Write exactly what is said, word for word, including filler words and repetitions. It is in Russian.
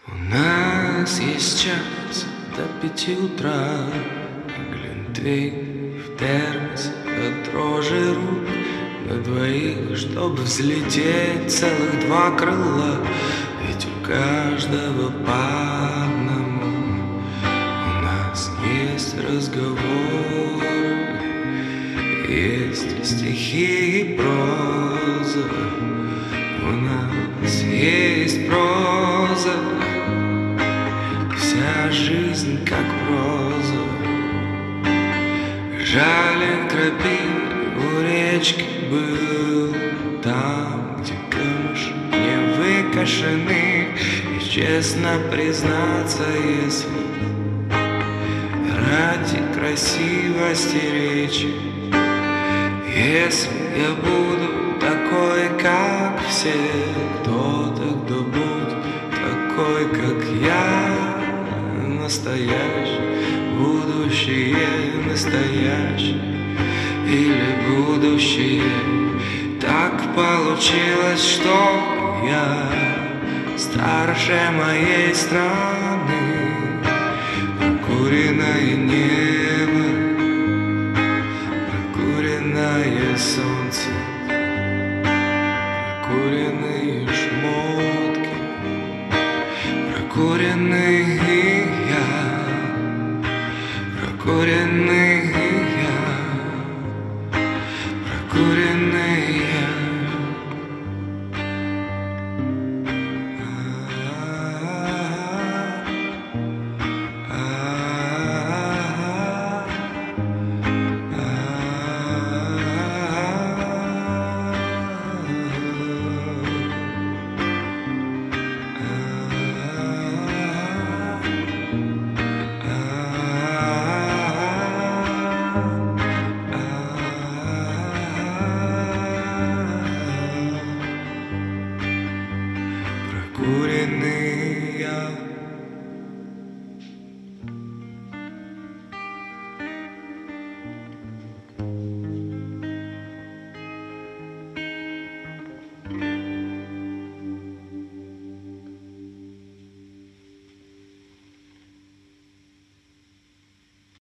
У нас есть час до пяти утра, глинтвейн в термосе от дрожи рук. На двоих, чтобы взлететь, целых два крыла, ведь у каждого по одному. У нас есть разговоры, есть стихи и проза. У нас есть проза, вся жизнь как проза. Жален крапивы у речки был, там, где камыши не выкошены. И честно признаться, если ради красивости речи, если я буду такой, как все, кто тогда будет такой, как я? Настоящий, будущее настоящее или будущее? Так получилось, что я старше моей страны. Прокуренное небо, прокуренное солнце, прокуренные шмотки, прокуренный я, прокуренный